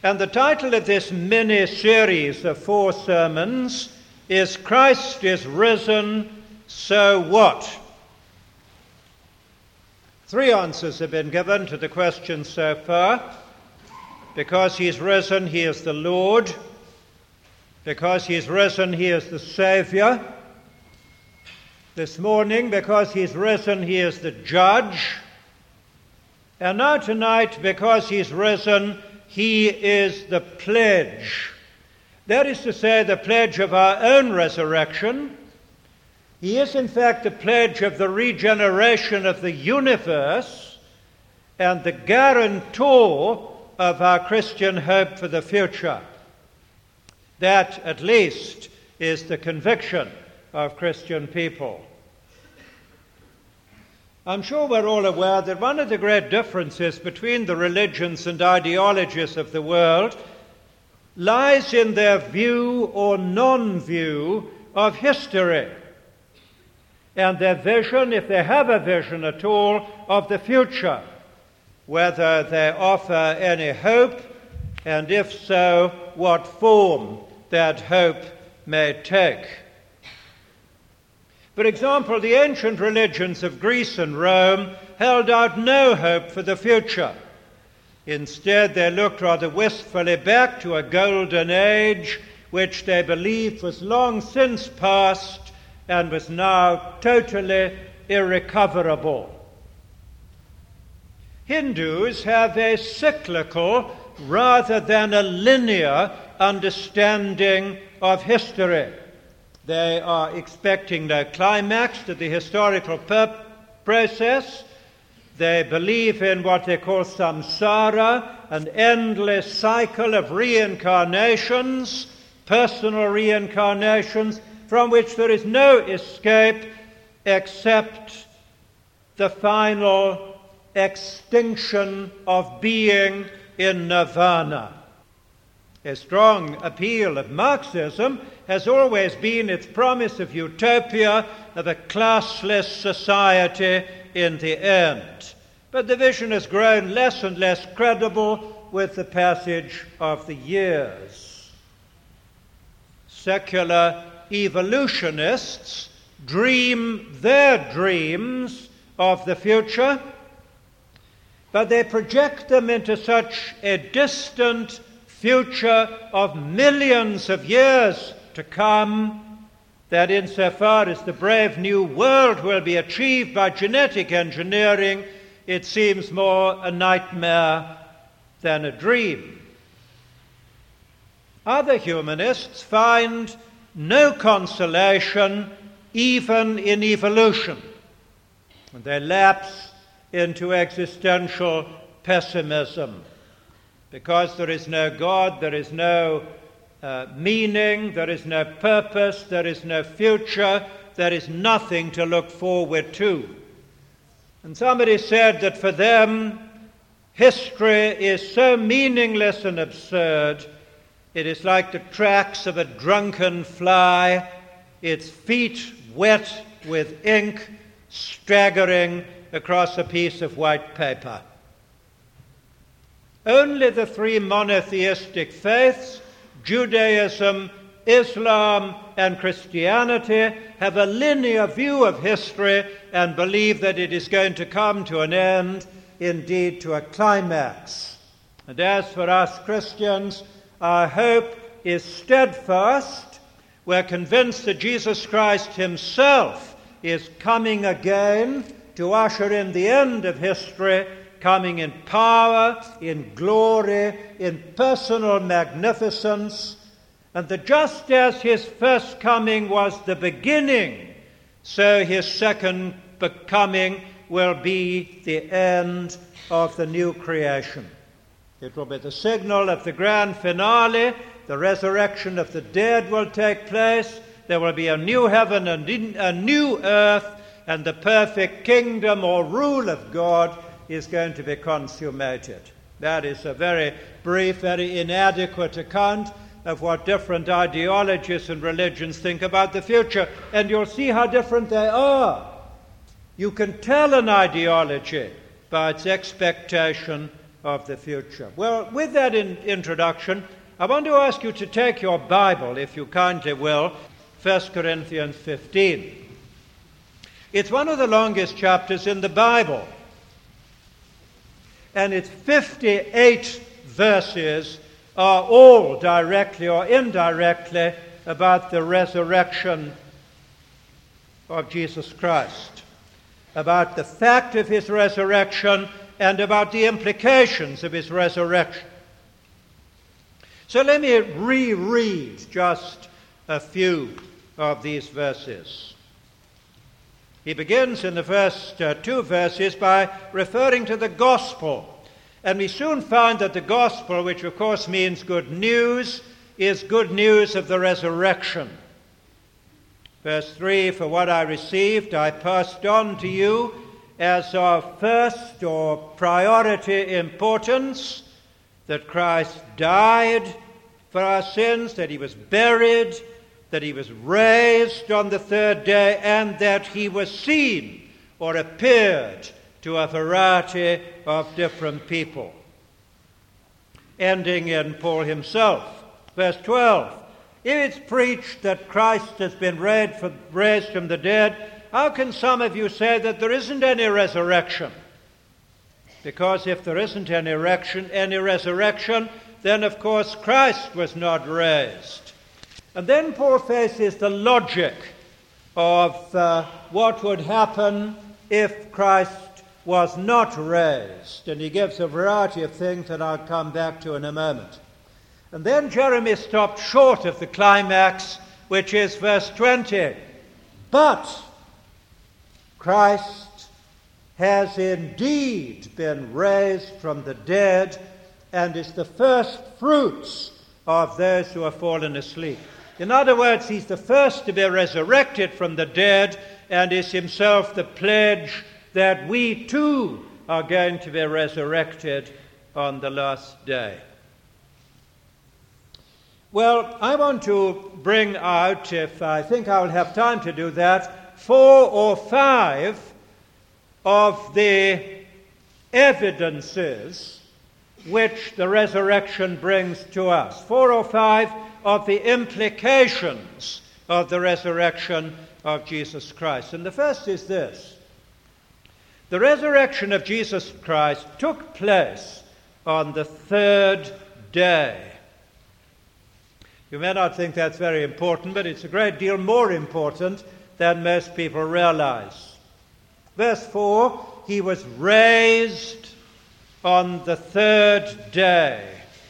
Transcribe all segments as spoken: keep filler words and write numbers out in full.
And the title of this mini-series of four sermons is Christ is Risen, So What? Three answers have been given to the question so far. Because he's risen, he is the Lord. Because he's risen, he is the Savior. This morning, because he's risen, he is the Judge. And now tonight, because he's risen, he is the pledge. That is to say, the pledge of our own resurrection. He is, in fact, the pledge of the regeneration of the universe and the guarantor of our Christian hope for the future. That, at least, is the conviction of Christian people. I'm sure we're all aware that one of the great differences between the religions and ideologies of the world lies in their view or non-view of history, and their vision, if they have a vision at all, of the future, whether they offer any hope, and if so, what form that hope may take. For example, the ancient religions of Greece and Rome held out no hope for the future. Instead, they looked rather wistfully back to a golden age which they believed was long since past and was now totally irrecoverable. Hindus have a cyclical rather than a linear understanding of history. They are expecting no climax to the historical per- process. They believe in what they call samsara, an endless cycle of reincarnations, personal reincarnations, from which there is no escape except the final extinction of being in nirvana. A strong appeal of Marxism has always been its promise of utopia, of a classless society in the end. But the vision has grown less and less credible with the passage of the years. Secular evolutionists dream their dreams of the future, but they project them into such a distant future of millions of years to come, that insofar as the brave new world will be achieved by genetic engineering, it seems more a nightmare than a dream. Other humanists find no consolation even in evolution. They lapse into existential pessimism. Because there is no God, there is no uh, meaning, there is no purpose, there is no future, there is nothing to look forward to. And somebody said that for them, history is so meaningless and absurd, it is like the tracks of a drunken fly, its feet wet with ink, staggering across a piece of white paper. Only the three monotheistic faiths, Judaism, Islam, and Christianity, have a linear view of history and believe that it is going to come to an end, indeed to a climax. And as for us Christians, our hope is steadfast. We're convinced that Jesus Christ himself is coming again to usher in the end of history, coming in power, in glory, in personal magnificence, and that just as his first coming was the beginning, so his second coming will be the end of the new creation. It will be the signal of the grand finale. The resurrection of the dead will take place. There will be a new heaven and a new earth, and the perfect kingdom or rule of God is going to be consummated. That is a very brief, very inadequate account of what different ideologies and religions think about the future. And you'll see how different they are. You can tell an ideology by its expectation of the future. Well, with that in introduction, I want to ask you to take your Bible, if you kindly will, First Corinthians fifteen. It's one of the longest chapters in the Bible, and its fifty-eight verses are all directly or indirectly about the resurrection of Jesus Christ, about the fact of his resurrection and about the implications of his resurrection. So let me reread just a few of these verses. He begins in the first uh, two verses by referring to the gospel. And we soon find that the gospel, which of course means good news, is good news of the resurrection. Verse three, for what I received I passed on to you as of first or priority importance, that Christ died for our sins, that he was buried, that he was raised on the third day, and that he was seen or appeared to a variety of different people. Ending in Paul himself. Verse twelve, if it's preached that Christ has been raised from the dead, how can some of you say that there isn't any resurrection? Because if there isn't any resurrection, any resurrection, then of course Christ was not raised. And then Paul faces the logic of uh, what would happen if Christ was not raised. And he gives a variety of things that I'll come back to in a moment. And then Jeremy stopped short of the climax, which is verse twenty. But Christ has indeed been raised from the dead and is the first fruits of those who have fallen asleep. In other words, he's the first to be resurrected from the dead and is himself the pledge that we too are going to be resurrected on the last day. Well, I want to bring out, if I think I will have time to do that, four or five of the evidences which the resurrection brings to us. Four or five of the implications of the resurrection of Jesus Christ. And the first is this. The resurrection of Jesus Christ took place on the third day. You may not think that's very important, but it's a great deal more important than most people realize. Verse four, he was raised on the third day.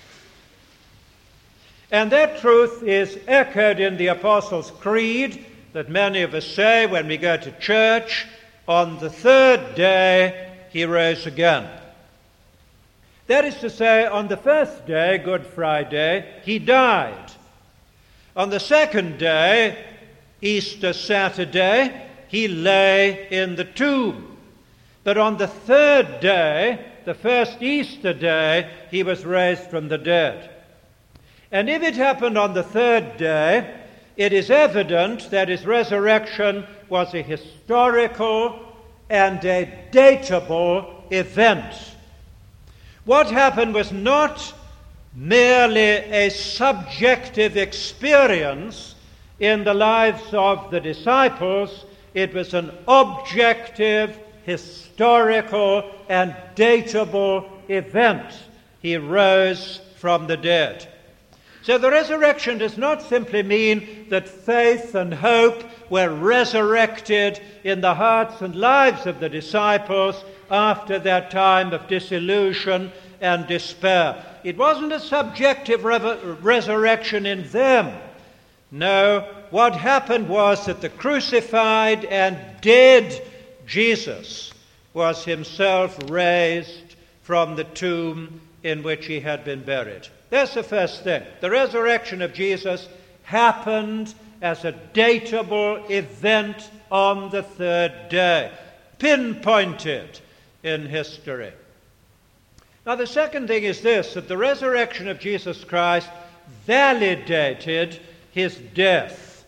And that truth is echoed in the Apostles' Creed that many of us say when we go to church. On the third day, he rose again. That is to say, on the first day, Good Friday, he died. On the second day, Easter Saturday, he lay in the tomb. But on the third day, the first Easter day, he was raised from the dead. And if it happened on the third day, it is evident that his resurrection was a historical and a datable event. What happened was not merely a subjective experience in the lives of the disciples. It was an objective, historical, and datable event. He rose from the dead. So the resurrection does not simply mean that faith and hope were resurrected in the hearts and lives of the disciples after that time of disillusion and despair. It wasn't a subjective re- resurrection in them. No, what happened was that the crucified and dead Jesus was himself raised from the tomb in which he had been buried. That's the first thing. The resurrection of Jesus happened as a datable event on the third day, pinpointed in history. Now, the second thing is this, that the resurrection of Jesus Christ validated his death.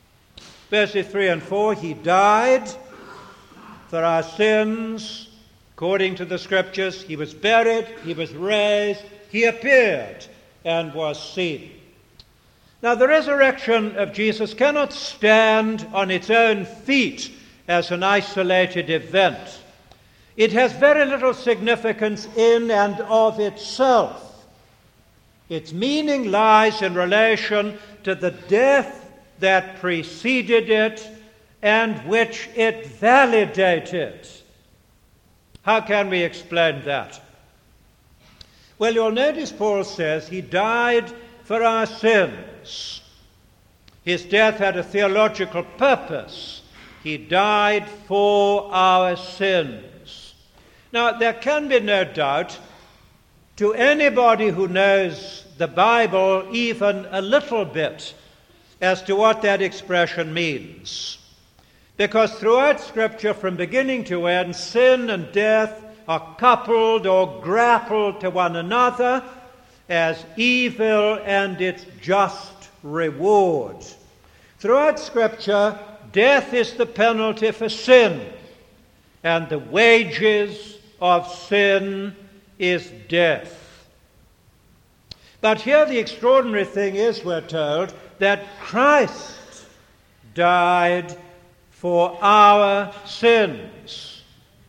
Verses three and four, he died for our sins According to the Scriptures, he was buried, he was raised, he appeared and was seen. Now, the resurrection of Jesus cannot stand on its own feet as an isolated event. It has very little significance in and of itself. Its meaning lies in relation to the death that preceded it and which it validated. How can we explain that? Well, you'll notice Paul says he died for our sins. His death had a theological purpose. He died for our sins. Now, there can be no doubt to anybody who knows the Bible even a little bit as to what that expression means. Because throughout Scripture, from beginning to end, sin and death are coupled or grappled to one another as evil and its just reward. Throughout Scripture, death is the penalty for sin, and the wages of sin is death. But here the extraordinary thing is, we're told, that Christ died for our sins.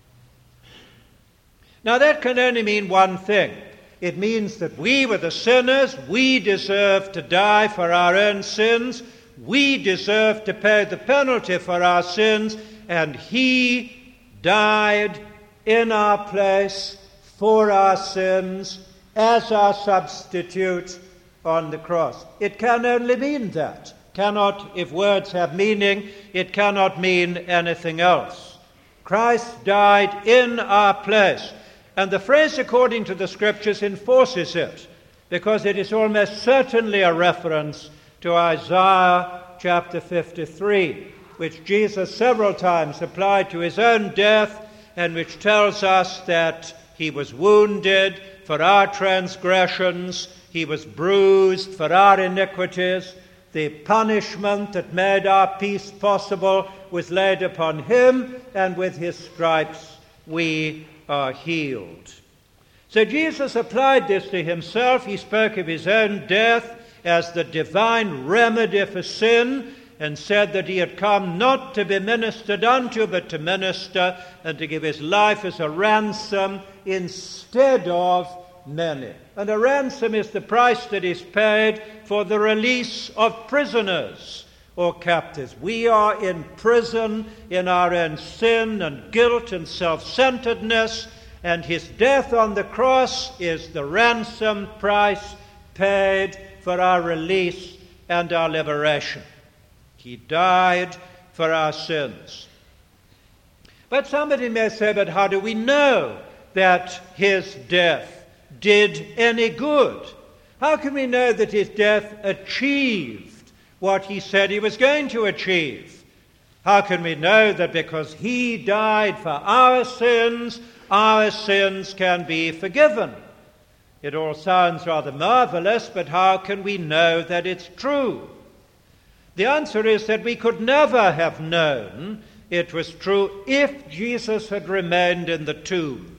Now that can only mean one thing. It means that we were the sinners, we deserve to die for our own sins, we deserve to pay the penalty for our sins, and he died in our place for our sins as our substitute on the cross. It can only mean that. Cannot, if words have meaning, it cannot mean anything else. Christ died in our place. And the phrase according to the Scriptures enforces it, because it is almost certainly a reference to Isaiah chapter fifty-three, which Jesus several times applied to his own death, and which tells us that he was wounded for our transgressions, he was bruised for our iniquities, the punishment that made our peace possible was laid upon him, and with his stripes we are healed. So Jesus applied this to himself. He spoke of his own death as the divine remedy for sin, and said that he had come not to be ministered unto, but to minister, and to give his life as a ransom instead of many. And a ransom is the price that is paid for the release of prisoners or captives. We are in prison in our own sin and guilt and self-centeredness, and his death on the cross is the ransom price paid for our release and our liberation. He died for our sins. But somebody may say, but how do we know that his death did any good? How can we know that his death achieved what he said he was going to achieve? How can we know that because he died for our sins, our sins can be forgiven? It all sounds rather marvelous, but how can we know that it's true? The answer is that we could never have known it was true if Jesus had remained in the tomb.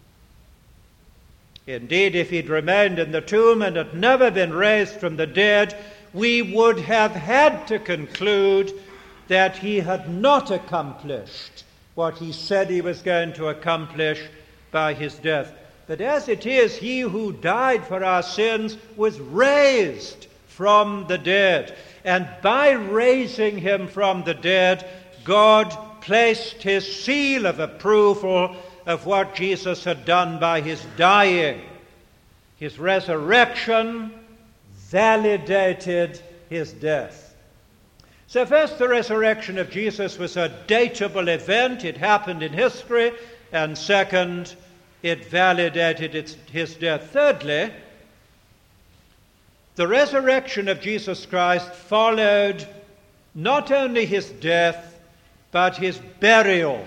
Indeed, if he'd remained in the tomb and had never been raised from the dead, we would have had to conclude that he had not accomplished what he said he was going to accomplish by his death. But as it is, he who died for our sins was raised from the dead. And by raising him from the dead, God placed his seal of approval of what Jesus had done by his dying. His resurrection validated his death. So first, the resurrection of Jesus was a datable event. It happened in history. And second, it validated its, his death. Thirdly, the resurrection of Jesus Christ followed not only his death, but his burial.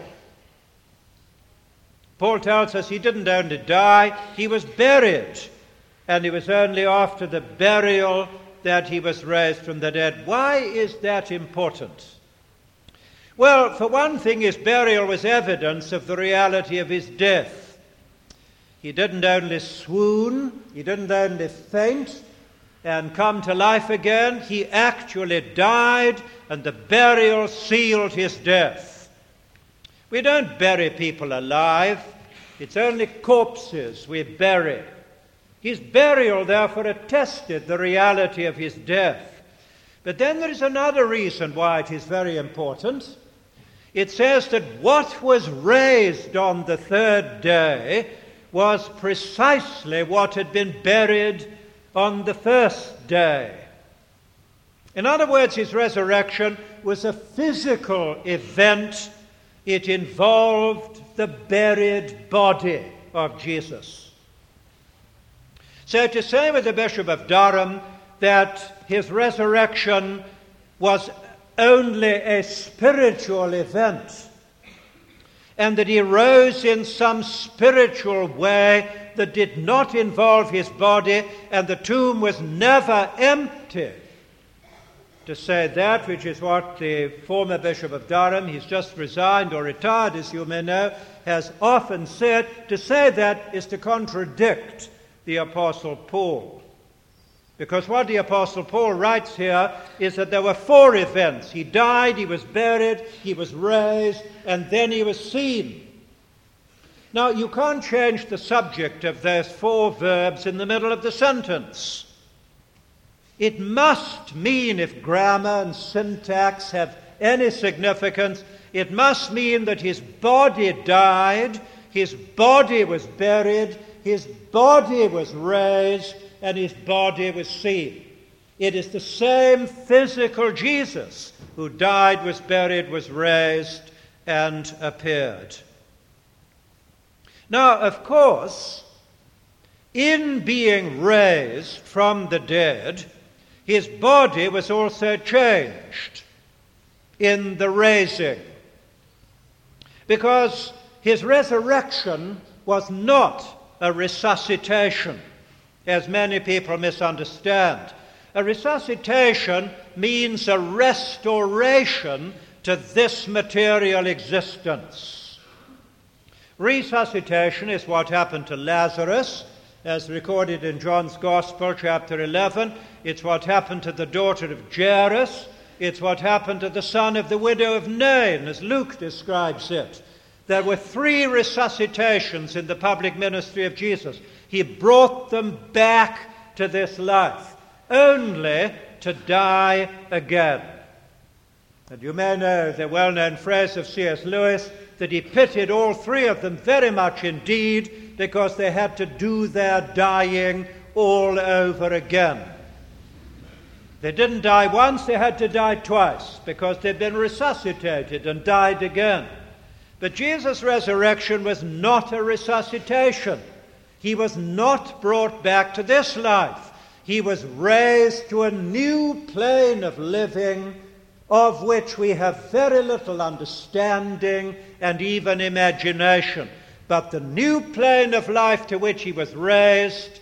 Paul tells us he didn't only die, he was buried. And it was only after the burial that he was raised from the dead. Why is that important? Well, for one thing, his burial was evidence of the reality of his death. He didn't only swoon, he didn't only faint and come to life again, he actually died, and the burial sealed his death. We don't bury people alive. It's only corpses we bury. His burial, therefore, attested the reality of his death. But then there is another reason why it is very important. It says that what was raised on the third day was precisely what had been buried on the first day. In other words, his resurrection was a physical event. It involved the buried body of Jesus. So to say with the Bishop of Durham that his resurrection was only a spiritual event, and that he rose in some spiritual way that did not involve his body, and the tomb was never empty. To say that, which is what the former Bishop of Durham, he's just resigned or retired, as you may know, has often said, to say that is to contradict the Apostle Paul. Because what the Apostle Paul writes here is that there were four events. He died, he was buried, he was raised, and then he was seen. Now, you can't change the subject of those four verbs in the middle of the sentence. It must mean, if grammar and syntax have any significance, it must mean that his body died, his body was buried, his body was raised, and his body was seen. It is the same physical Jesus who died, was buried, was raised, and appeared. Now, of course, in being raised from the dead, his body was also changed in the raising, because his resurrection was not a resuscitation, as many people misunderstand. A resuscitation means a restoration to this material existence. Resuscitation is what happened to Lazarus, as recorded in John's Gospel, chapter eleven. It's what happened to the daughter of Jairus. It's what happened to the son of the widow of Nain, as Luke describes it. There were three resuscitations in the public ministry of Jesus. He brought them back to this life, only to die again. And you may know the well-known phrase of C S Lewis that he pitied all three of them very much indeed, because they had to do their dying all over again. They didn't die once, they had to die twice, because they'd been resuscitated and died again. But Jesus' resurrection was not a resuscitation. He was not brought back to this life. He was raised to a new plane of living, of which we have very little understanding and even imagination. But the new plane of life to which he was raised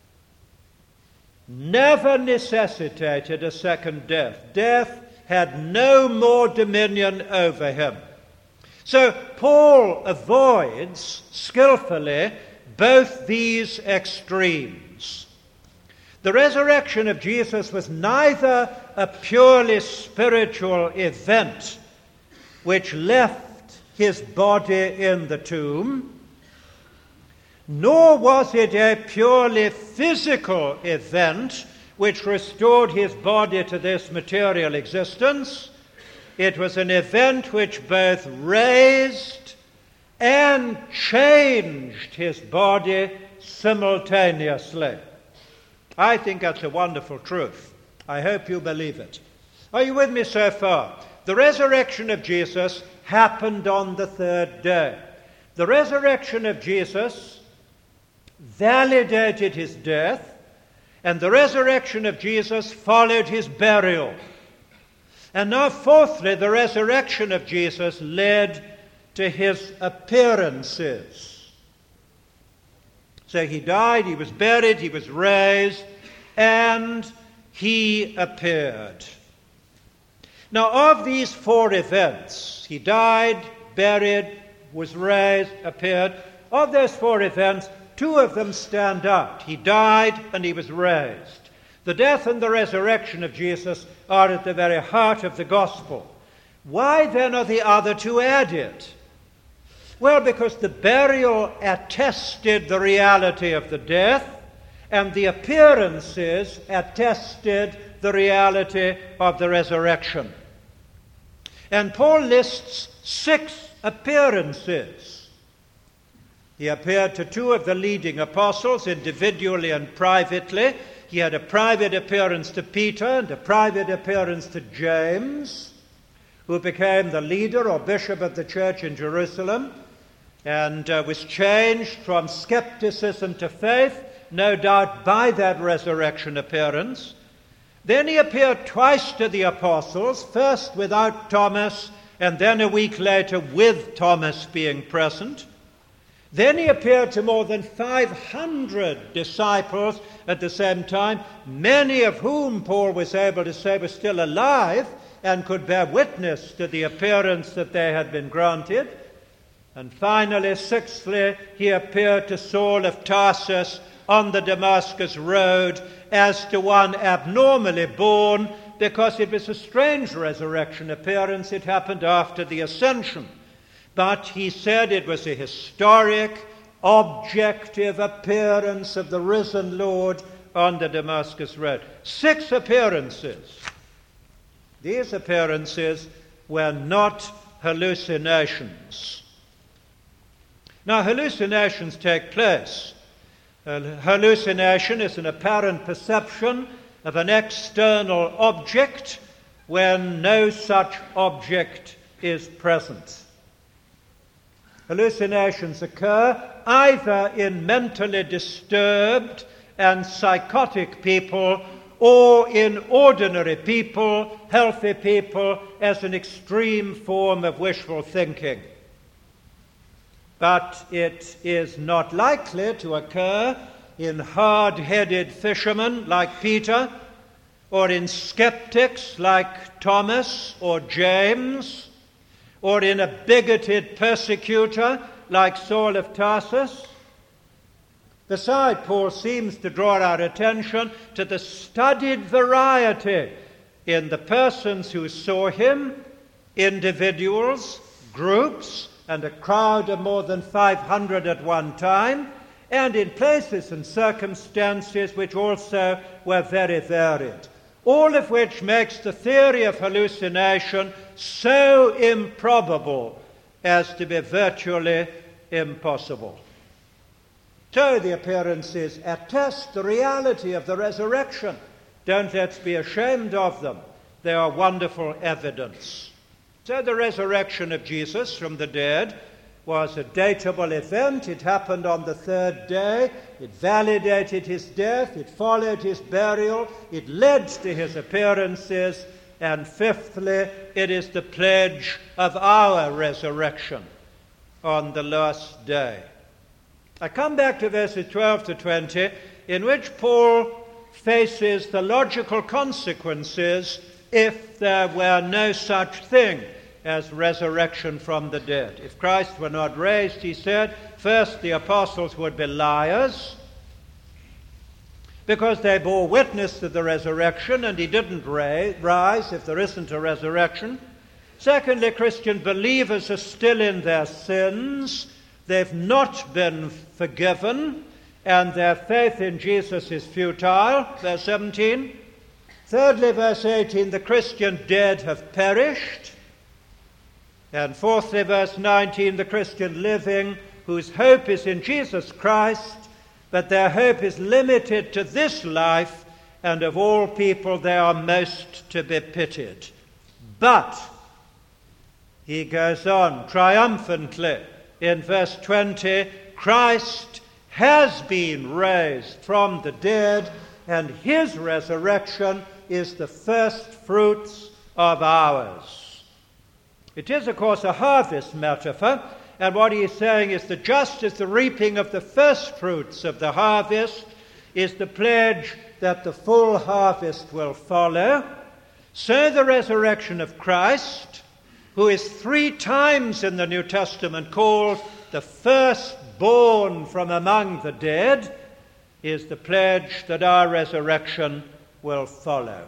never necessitated a second death. Death had no more dominion over him. So Paul avoids skillfully both these extremes. The resurrection of Jesus was neither a purely spiritual event which left his body in the tomb, nor was it a purely physical event which restored his body to this material existence. It was an event which both raised and changed his body simultaneously. I think that's a wonderful truth. I hope you believe it. Are you with me so far? The resurrection of Jesus happened on the third day. The resurrection of Jesus validated his death, and the resurrection of Jesus followed his burial. And now, fourthly, the resurrection of Jesus led to his appearances. So he died, he was buried, he was raised, and he appeared. Now, of these four events, he died, buried, was raised, appeared. Of those four events, two of them stand out. He died and he was raised. The death and the resurrection of Jesus are at the very heart of the gospel. Why then are the other two added? Well, because the burial attested the reality of the death, and the appearances attested the reality of the resurrection. And Paul lists six appearances. He appeared to two of the leading apostles, individually and privately. He had a private appearance to Peter and a private appearance to James, who became the leader or bishop of the church in Jerusalem, and uh, was changed from skepticism to faith, no doubt by that resurrection appearance. Then he appeared twice to the apostles, first without Thomas, and then a week later with Thomas being present. Then he appeared to more than five hundred disciples at the same time, many of whom Paul was able to say were still alive and could bear witness to the appearance that they had been granted. And finally, sixthly, he appeared to Saul of Tarsus on the Damascus road as to one abnormally born, because it was a strange resurrection appearance. It happened after the ascension. But he said it was a historic, objective appearance of the risen Lord on the Damascus road. Six appearances. These appearances were not hallucinations. Now, hallucinations take place. A hallucination is an apparent perception of an external object when no such object is present. Hallucinations occur either in mentally disturbed and psychotic people or in ordinary people, healthy people, as an extreme form of wishful thinking. But it is not likely to occur in hard-headed fishermen like Peter, or in skeptics like Thomas or James, or in a bigoted persecutor like Saul of Tarsus. Besides, Paul seems to draw our attention to the studied variety in the persons who saw him, individuals, groups, and a crowd of more than five hundred at one time, and in places and circumstances which also were very varied. All of which makes the theory of hallucination so improbable as to be virtually impossible. So the appearances attest the reality of the resurrection. Don't let's be ashamed of them. They are wonderful evidence. So the resurrection of Jesus from the dead was a datable event. It happened on the third day. It validated his death. It followed his burial. It led to his appearances. And fifthly, it is the pledge of our resurrection on the last day. I come back to verses twelve to twenty, in which Paul faces the logical consequences if there were no such thing as resurrection from the dead. If Christ were not raised, he said, first the apostles would be liars because they bore witness to the resurrection and he didn't ra- rise if there isn't a resurrection. Secondly, Christian believers are still in their sins. They've not been forgiven and their faith in Jesus is futile. Verse seventeen. Thirdly, verse eighteen, the Christian dead have perished. And fourthly, verse nineteen, the Christian living, whose hope is in Jesus Christ, but their hope is limited to this life, and of all people they are most to be pitied. But, he goes on triumphantly in verse twenty, Christ has been raised from the dead, and his resurrection is the first fruits of ours. It is, of course, a harvest metaphor, and what he is saying is that just as the reaping of the first fruits of the harvest is the pledge that the full harvest will follow, So the resurrection of Christ, who is three times in the New Testament called the firstborn from among the dead, is the pledge that our resurrection will follow.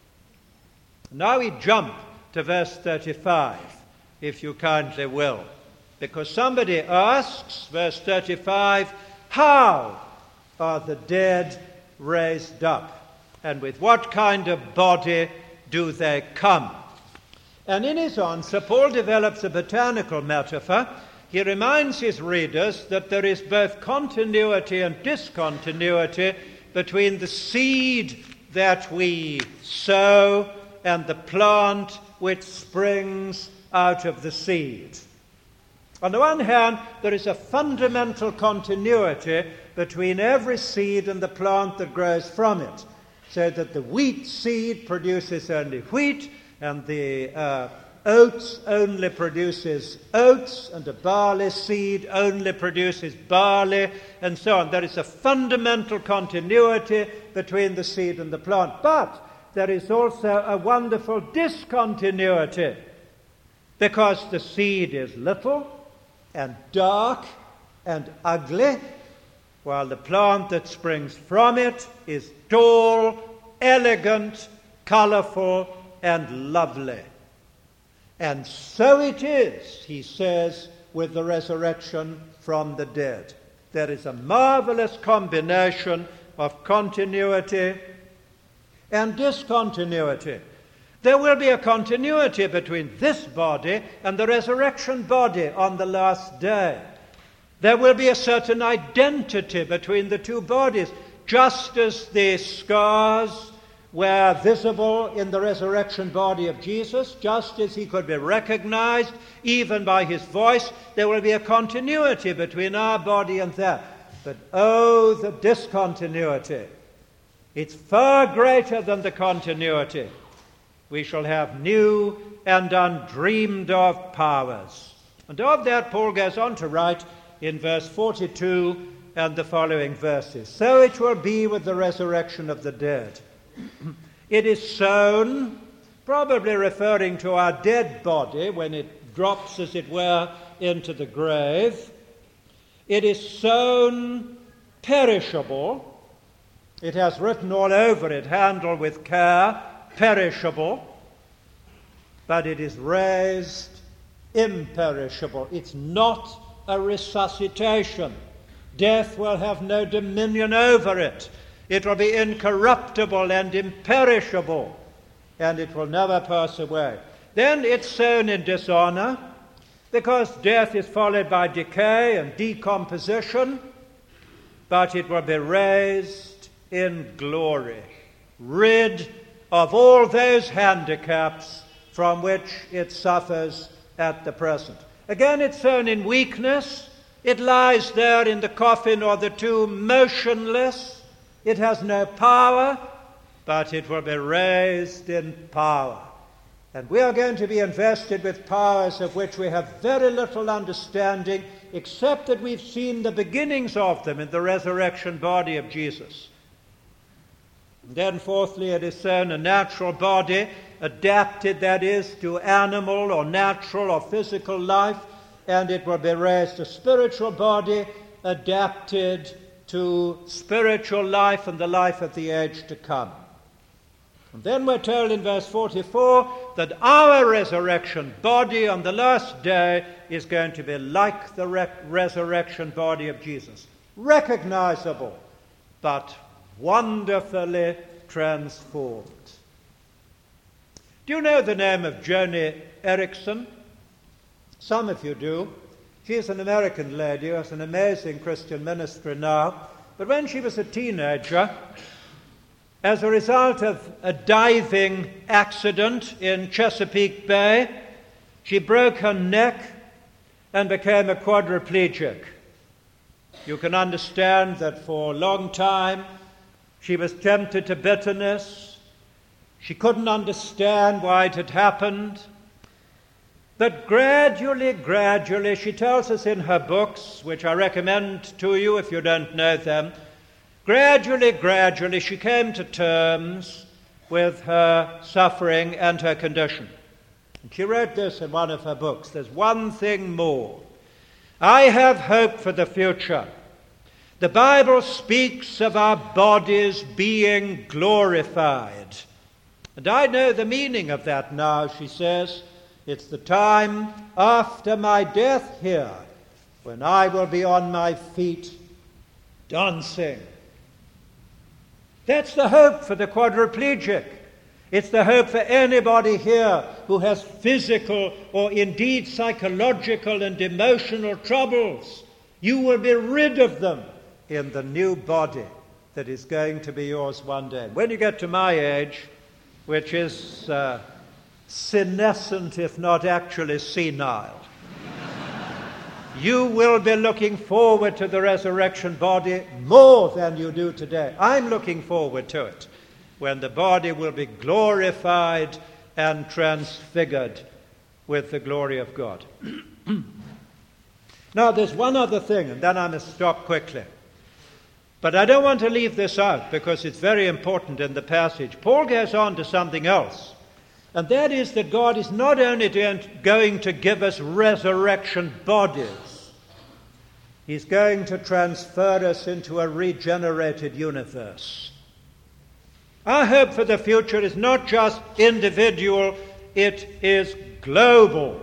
Now we jump to verse thirty-five, if you kindly will, because somebody asks, verse thirty-five, how are the dead raised up, and with what kind of body do they come? And in his answer, Paul develops a botanical metaphor. He reminds his readers that there is both continuity and discontinuity between the seed that we sow and the plant which springs out of the seed. On the one hand, there is a fundamental continuity between every seed and the plant that grows from it, so that the wheat seed produces only wheat, and the uh, oats only produces oats, and the barley seed only produces barley, and so on. There is a fundamental continuity between the seed and the plant. But there is also a wonderful discontinuity, because the seed is little and dark and ugly, while the plant that springs from it is tall, elegant, colorful, and lovely. And so it is, he says, with the resurrection from the dead. There is a marvelous combination of continuity and discontinuity. There will be a continuity between this body and the resurrection body on the last day. There will be a certain identity between the two bodies, just as the scars were visible in the resurrection body of Jesus, just as he could be recognized even by his voice. There will be a continuity between our body and that. But oh, the discontinuity. It's far greater than the continuity. We shall have new and undreamed of powers. And of that Paul goes on to write in verse forty-two and the following verses. So it will be with the resurrection of the dead. It is sown, probably referring to our dead body when it drops, as it were, into the grave. It is sown perishable. It has written all over it, handle with care, perishable. But it is raised imperishable. It's not a resuscitation. Death will have no dominion over it. It will be incorruptible and imperishable, and it will never pass away. Then it's sown in dishonor, because death is followed by decay and decomposition, but it will be raised in glory, rid of all those handicaps from which it suffers at the present. Again, it's sown in weakness. It lies there in the coffin or the tomb, motionless. It has no power, but it will be raised in power. And we are going to be invested with powers of which we have very little understanding, except that we've seen the beginnings of them in the resurrection body of Jesus. And then fourthly, it is sown a natural body, adapted, that is, to animal or natural or physical life, and it will be raised a spiritual body, adapted to spiritual life and the life of the age to come. And then we're told in verse forty-four that our resurrection body on the last day is going to be like the re- resurrection body of Jesus. Recognizable, but wonderfully transformed. Do you know the name of Joni Eareckson? Some of you do. She is an American lady who has an amazing Christian ministry now. But when she was a teenager, as a result of a diving accident in Chesapeake Bay, she broke her neck and became a quadriplegic. You can understand that for a long time she was tempted to bitterness. She couldn't understand why it had happened. But gradually, gradually, she tells us in her books, which I recommend to you if you don't know them, gradually, gradually, she came to terms with her suffering and her condition. And she wrote this in one of her books: there's one thing more. I have hope for the future. The Bible speaks of our bodies being glorified. And I know the meaning of that now, she says. It's the time after my death here when I will be on my feet dancing. That's the hope for the quadriplegic. It's the hope for anybody here who has physical or indeed psychological and emotional troubles. You will be rid of them in the new body that is going to be yours one day. When you get to my age, which is uh, senescent if not actually senile, you will be looking forward to the resurrection body more than you do today. I'm looking forward to it, when the body will be glorified and transfigured with the glory of God. Now, there's one other thing, and then I must stop quickly. But I don't want to leave this out because it's very important in the passage. Paul goes on to something else, and that is that God is not only going to give us resurrection bodies, He's going to transfer us into a regenerated universe. Our hope for the future is not just individual, it is global.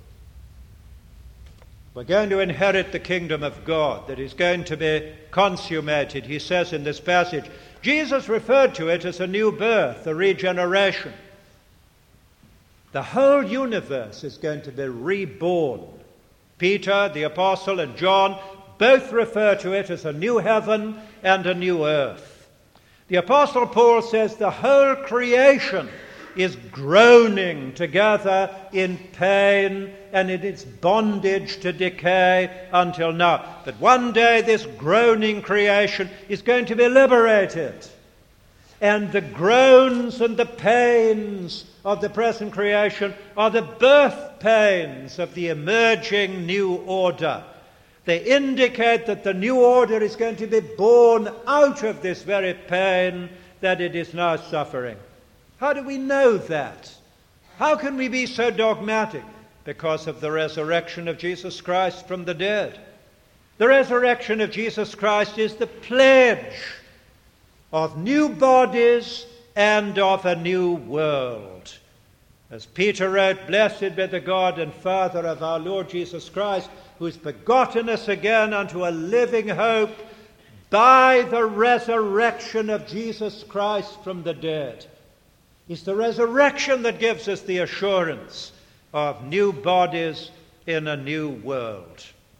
We're going to inherit the kingdom of God that is going to be consummated, he says in this passage. Jesus referred to it as a new birth, a regeneration. The whole universe is going to be reborn. Peter, the apostle, and John both refer to it as a new heaven and a new earth. The apostle Paul says the whole creation is groaning together in pain and in its bondage to decay until now. But one day this groaning creation is going to be liberated. And the groans and the pains of the present creation are the birth pains of the emerging new order. They indicate that the new order is going to be born out of this very pain that it is now suffering. How do we know that? How can we be so dogmatic? Because of the resurrection of Jesus Christ from the dead. The resurrection of Jesus Christ is the pledge of new bodies and of a new world. As Peter wrote, "Blessed be the God and Father of our Lord Jesus Christ, who has begotten us again unto a living hope by the resurrection of Jesus Christ from the dead." It's the resurrection that gives us the assurance of new bodies in a new world.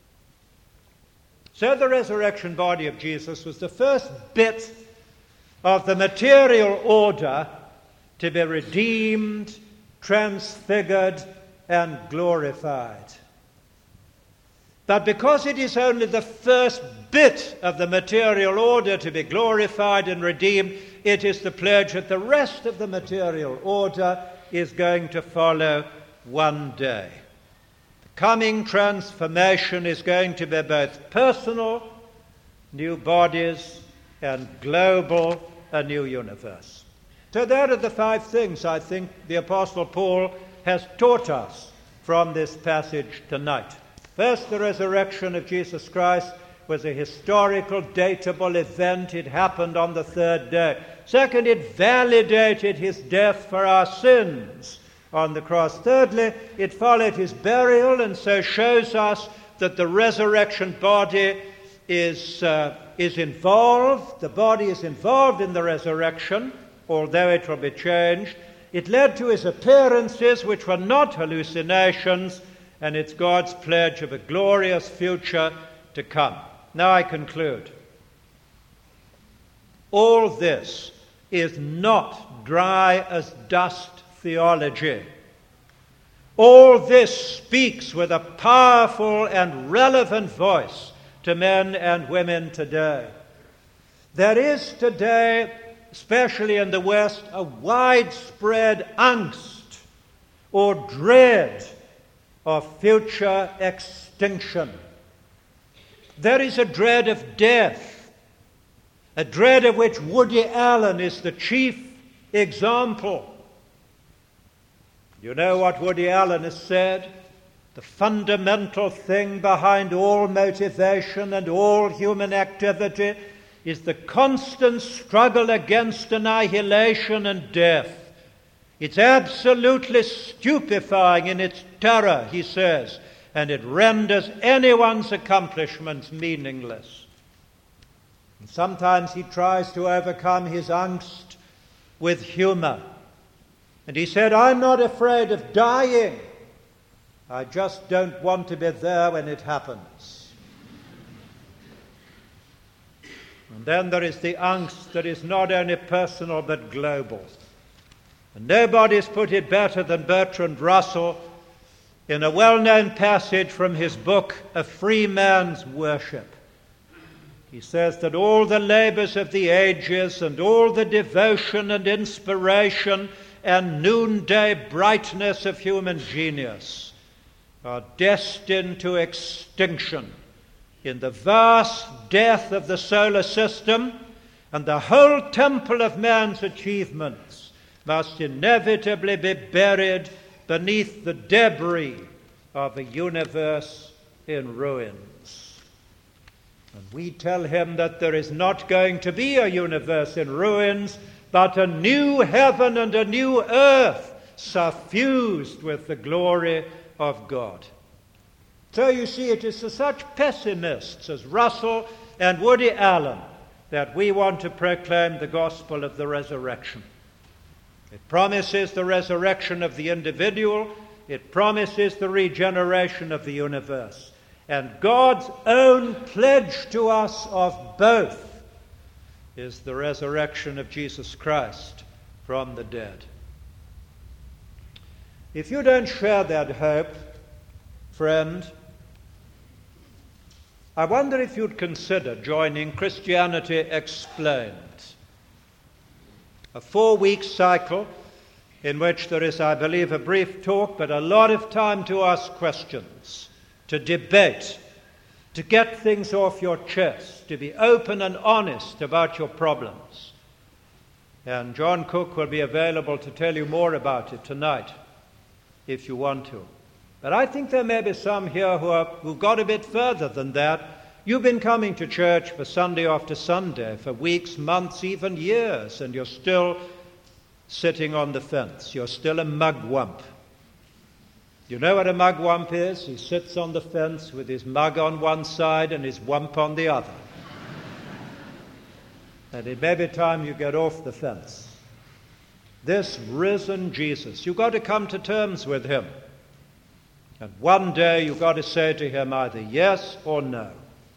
So the resurrection body of Jesus was the first bit of the material order to be redeemed, transfigured, and glorified. But because it is only the first bit of the material order to be glorified and redeemed, it is the pledge that the rest of the material order is going to follow one day. The coming transformation is going to be both personal, new bodies, and global, a new universe. So there are the five things I think the Apostle Paul has taught us from this passage tonight. First, the resurrection of Jesus Christ was a historical, datable event. It happened on the third day. Second, it validated his death for our sins on the cross. Thirdly, it followed his burial and so shows us that the resurrection body is, uh, is involved. The body is involved in the resurrection, although it will be changed. It led to his appearances, which were not hallucinations, and it's God's pledge of a glorious future to come. Now I conclude. All this is not dry as dust theology. All this speaks with a powerful and relevant voice to men and women today. There is today, especially in the West, a widespread angst or dread of future extinction. There is a dread of death, a dread of which Woody Allen is the chief example. You know what Woody Allen has said? The fundamental thing behind all motivation and all human activity is the constant struggle against annihilation and death. It's absolutely stupefying in its terror, he says, and it renders anyone's accomplishments meaningless. And sometimes he tries to overcome his angst with humor. And he said, I'm not afraid of dying. I just don't want to be there when it happens. And then there is the angst that is not only personal but global. And nobody's put it better than Bertrand Russell in a well-known passage from his book, A Free Man's Worship. He says that all the labors of the ages and all the devotion and inspiration and noonday brightness of human genius are destined to extinction in the vast death of the solar system, and the whole temple of man's achievements must inevitably be buried beneath the debris of a universe in ruins. And we tell him that there is not going to be a universe in ruins, but a new heaven and a new earth suffused with the glory of God. So you see, it is to such pessimists as Russell and Woody Allen that we want to proclaim the gospel of the resurrection. It promises the resurrection of the individual. It promises the regeneration of the universe. And God's own pledge to us of both is the resurrection of Jesus Christ from the dead. If you don't share that hope, friend, I wonder if you'd consider joining Christianity Explained, a four-week cycle in which there is, I believe, a brief talk, but a lot of time to ask questions, to debate, to get things off your chest, to be open and honest about your problems. And John Cook will be available to tell you more about it tonight, if you want to. But I think there may be some here who are, who've got a bit further than that. You've been coming to church for Sunday after Sunday for weeks, months, even years, and you're still sitting on the fence. You're still a mugwump. You know what a mugwump is? He sits on the fence with his mug on one side and his wump on the other. And it may be time you get off the fence. This risen Jesus, you've got to come to terms with him. And one day you've got to say to him either yes or no.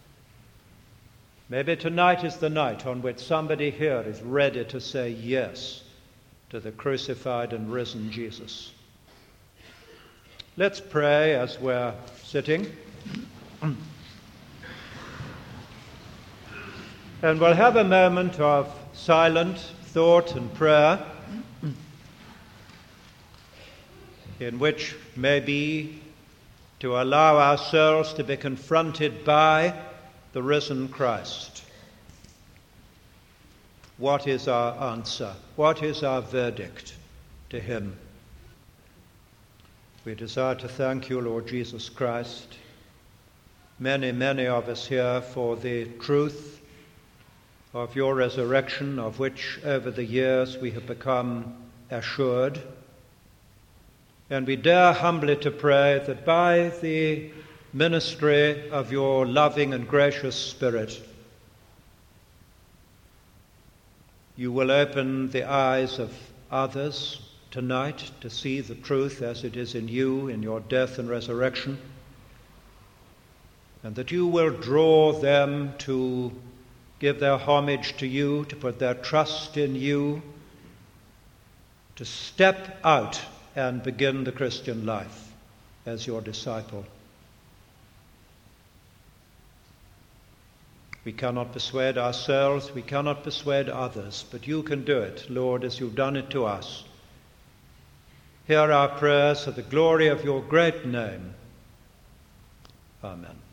Maybe tonight is the night on which somebody here is ready to say yes to the crucified and risen Jesus. Let's pray as we're sitting. And we'll have a moment of silent thought and prayer in which maybe to allow ourselves to be confronted by the risen Christ. What is our answer? What is our verdict to him? We desire to thank you, Lord Jesus Christ, many, many of us here, for the truth of your resurrection, of which over the years we have become assured. And we dare humbly to pray that by the ministry of your loving and gracious Spirit, you will open the eyes of others tonight to see the truth as it is in you, in your death and resurrection, and that you will draw them to give their homage to you, to put their trust in you, to step out and begin the Christian life as your disciple. We cannot persuade ourselves, we cannot persuade others, but you can do it, Lord, as you've done it to us. Hear our prayers for the glory of your great name. Amen.